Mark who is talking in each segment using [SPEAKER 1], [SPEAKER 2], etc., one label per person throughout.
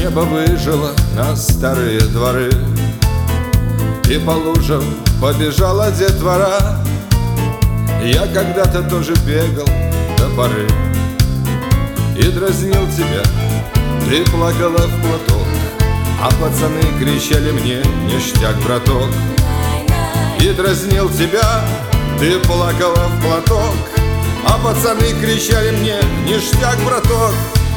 [SPEAKER 1] Небо выжило на старые дворы, и по лужам побежала детвора. Я когда-то тоже бегал до поры и дразнил тебя, ты плакала в платок, а пацаны кричали мне: ништяк, браток. И дразнил тебя, ты плакала в платок, а пацаны кричали мне: ништяк, браток.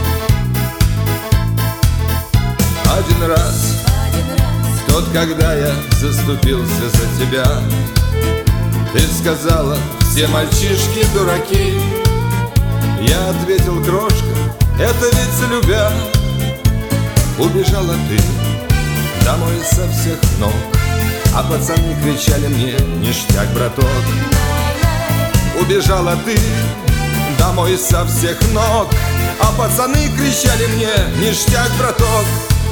[SPEAKER 1] Один раз, тот, когда я заступился за тебя, ты сказала: все мальчишки дураки. Я ответил: крошка, это ведь любя. Убежала ты домой со всех ног, а пацаны кричали мне: ништяк, браток. Убежала ты домой со всех ног, а пацаны кричали мне: ништяк, браток.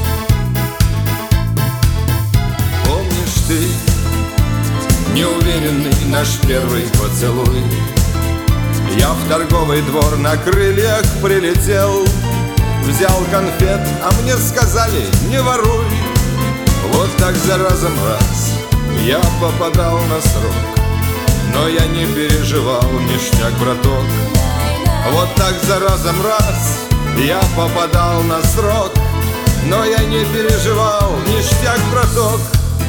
[SPEAKER 1] Помнишь ты неуверенный наш первый поцелуй? Я в торговый двор на крыльях прилетел, взял конфет, а мне сказали: не воруй. Вот так за разом раз я попадал на срок, но я не переживал, ништяк, браток. Вот так за разом раз я попадал на срок, но я не переживал, ништяк, браток.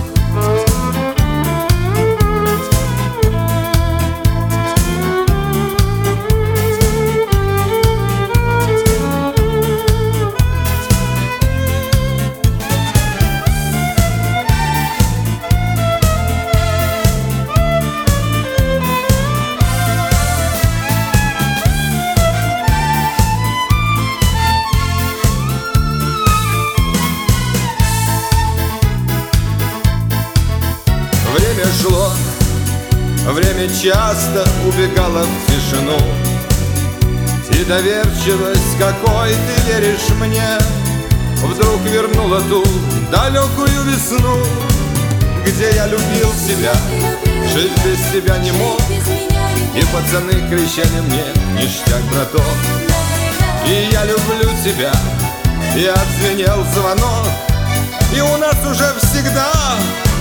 [SPEAKER 1] Время шло, время часто убегало в тишину, и доверчивость, какой ты веришь мне, вдруг вернула ту далекую весну, где я любил тебя, жить без тебя не мог, и пацаны кричали мне: ништяк, браток. И я люблю тебя, и отзвенел звонок, и у нас уже всегда